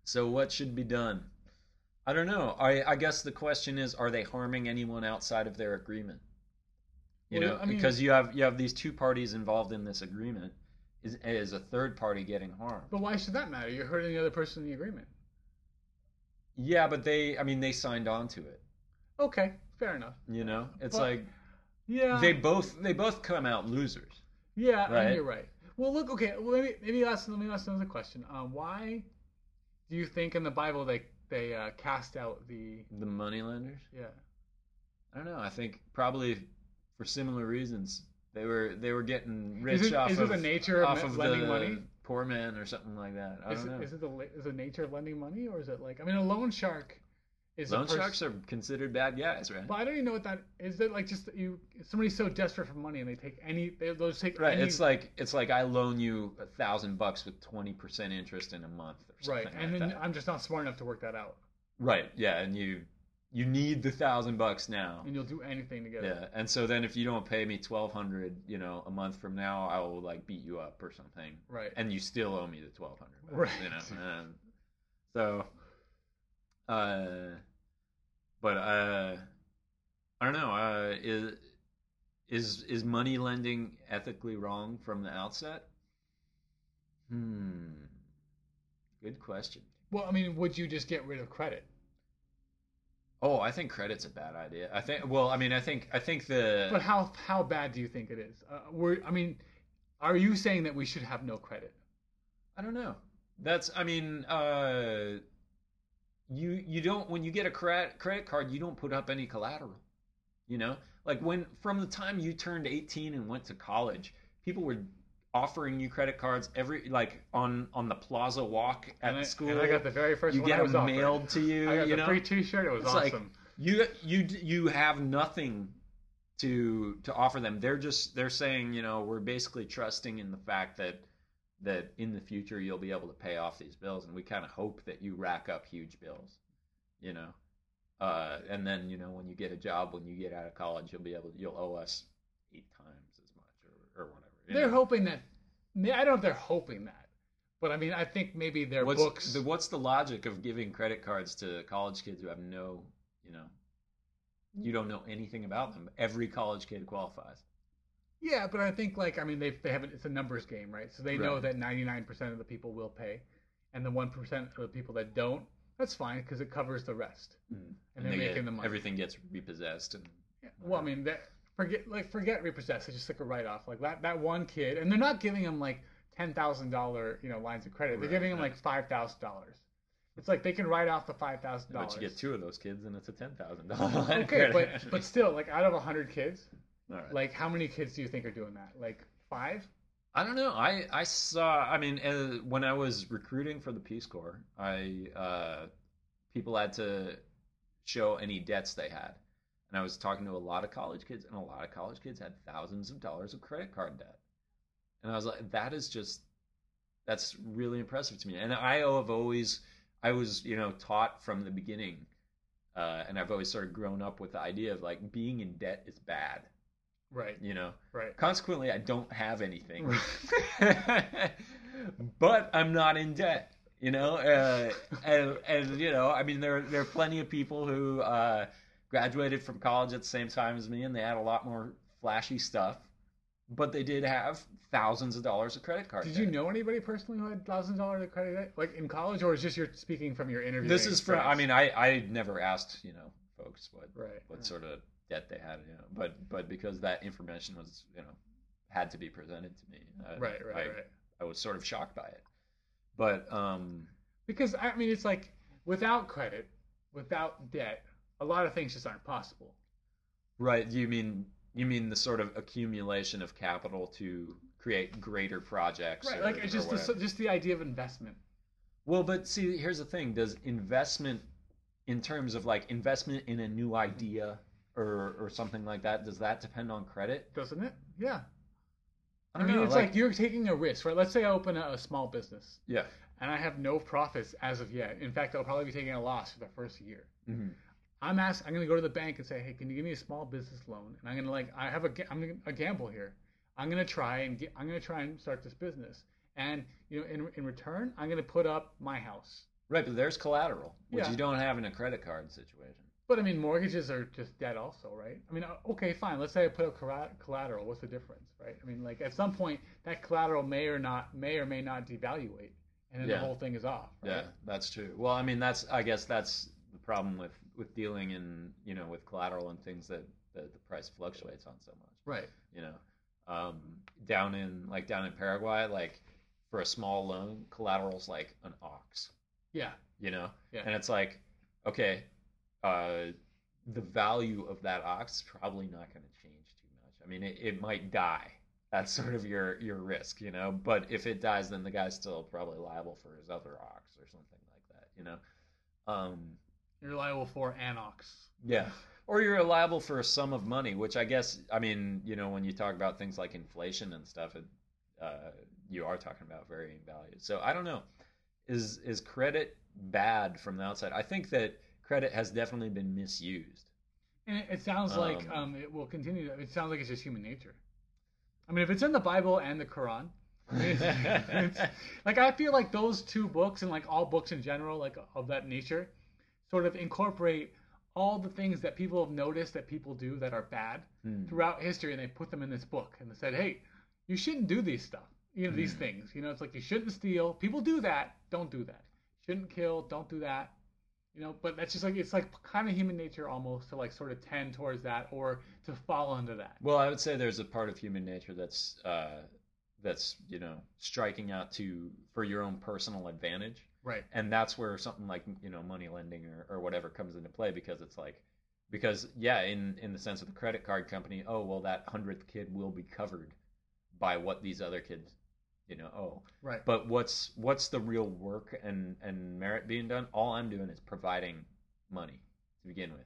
So what should be done? I don't know. I guess the question is, are they harming anyone outside of their agreement? You Well, know, I mean, because you have these two parties involved in this agreement. Is a third party getting harmed? but why should that matter? You're hurting the other person in the agreement. Yeah, but they signed on to it. Okay, fair enough. You know, it's But like yeah, they both come out losers, yeah, and right? you're right. Well, look, okay. Well, let me ask another question. Why do you think in the Bible they cast out the The money lenders. yeah? I don't know. I think probably for similar reasons. They were getting Is rich it is it the nature off of of lending money? the poor man or something like that. I don't know. Is it the nature of lending money, or is it like, I mean, a loan shark is a Loan person? sharks are considered bad guys, right? But I don't even know what that is. That like just you somebody's so desperate for money and they'll just take Right. any It's like I loan you $1,000 with 20% interest in a month or right, something and like then that. I'm just not smart enough to work that out, Right. Yeah, and you need the $1,000 now. and you'll do anything to get it. Yeah, and so then if you don't pay me 1,200, a month from now, I will like beat you up or something, Right, and you still owe me the 1,200 bucks, right. So, uh, but I don't know. Is money lending ethically wrong from the outset? Hmm. Good question. Well, I mean, would you just get rid of credit? Oh, I think credit's a bad idea. I think. Well, I mean, I think the. But how bad do you think it is? I mean, are you saying that we should have no credit? I don't know. That's. I mean, you don't when you get a credit card, you don't put up any collateral. You know, like when from the time you turned 18 and went to college, people were offering you credit cards every like on the Plaza Walk And at I got school. the very first You one I get was them offered. mailed to you. I got You the know, free T-shirt. It was it's like awesome. you have nothing to offer them. They're saying, we're basically trusting in the fact that in the future you'll be able to pay off these bills, and we kind of hope that you rack up huge bills, you know. And then when you get a job, when you get out of college, you'll owe us 8 times as much or whatever. They're hoping that. I don't know if they're hoping that, but I mean, I think maybe their books. What's the logic of giving credit cards to college kids who have no, you don't know anything about them? Every college kid qualifies. Yeah, but I think like I mean they haven't. It's a numbers game, right? So they know Right. that 99% of the people will pay, and the 1% of the people that don't, that's fine because it covers the rest, Mm. and And they're making the money. everything gets repossessed and Yeah. Well, I mean that forget repossessed. It's just like a write off. Like that one kid, and they're not giving him like $10,000 lines of credit. They're right, giving him right. like $5,000. It's like they can write off the But you $5,000. get two of those kids, and it's a $10,000 line of Okay, credit. but still, like out of 100 kids, All right. like how many kids do you think are doing that? Like five? I don't know. I saw. I mean, when I was recruiting for the Peace Corps, people had to show any debts they had, and I was talking to a lot of college kids, and a lot of college kids had thousands of dollars of credit card debt, and I was like, that's really impressive to me. And I was taught from the beginning, and I've always sort of grown up with the idea of like being in debt is bad. Right, you know right. Consequently, I don't have anything. Right. But I'm not in debt. And I mean, there are plenty of people who graduated from college at the same time as me, and they had a lot more flashy stuff, but they did have thousands of dollars of credit card Did debt. you know anybody personally who had $1,000 of credit debt, like in college, or is just you're speaking from your interview? This is from. I mean, I never asked folks right, what sort of debt they had, but because that information was had to be presented to me, right. I was sort of shocked by it. But Because I mean, it's like without credit, without debt, a lot of things just aren't possible. right, you mean the sort of accumulation of capital to create greater projects, Right, or, like it's or whatever. just the idea of investment. Well, but see, here's the thing: does investment, in terms of like investment in a new idea or something like that, does that depend on credit? Doesn't it? Yeah. I I don't mean, know. it's like you're taking a risk, right? Let's say I open a small business Yeah. and I have no profits as of yet. In fact, I'll probably be taking a loss for the first year. Hmm. I'm going to go to the bank and say, hey, can you give me a small business loan? And I'm going to I'm going to gamble here. I'm going to try and start this business. And in return, I'm going to put up my house. Right, but there's collateral, which Yeah. you don't have in a credit card situation. But I mean, mortgages are just debt, also, right? I mean, okay, fine. Let's say I put up collateral. What's the difference, right? I mean, like at some point, that collateral may or may not devaluate, and then the Yeah, whole thing is off, yeah, right? that's true. Well, I mean, I guess that's the problem with dealing in, with collateral and things that the price fluctuates on so much. Right. You know, um, down in Paraguay, like for a small loan, collateral's like an ox. Yeah. Yeah. And it's like, okay, uh, the value of that ox is probably not going to change too much. I mean, it might die. That's sort of your risk, But if it dies, then the guy's still probably liable for his other ox or something like that. You're liable for anox. Yeah. Or you're liable for a sum of money, which I guess, I mean, when you talk about things like inflation and stuff, you are talking about varying values. So I don't know. Is credit bad from the outside? I think that credit has definitely been misused. And it sounds like Um, it will continue. It sounds like it's just human nature. I mean, if it's in the Bible and the Quran, I mean, it's, like I feel like those two books and like all books in general, like of that nature, sort of incorporate all the things that people have noticed that people do that are bad hmm, throughout history, and they put them in this book, and they said, "Hey, you shouldn't do these stuff. These hmm. things. It's like you shouldn't steal. People do that. Don't do that. Shouldn't kill. Don't do that. But that's just like it's like kind of human nature almost to like sort of tend towards that or to fall into that. Well, I would say there's a part of human nature that's striking out to for your own personal advantage, Right. and that's where something like money lending or whatever comes into play because it's like because yeah, in the sense of the credit card company, oh well, that 100th kid will be covered by what these other kids owe. Right. But what's the real work and merit being done? All I'm doing is providing money to begin with.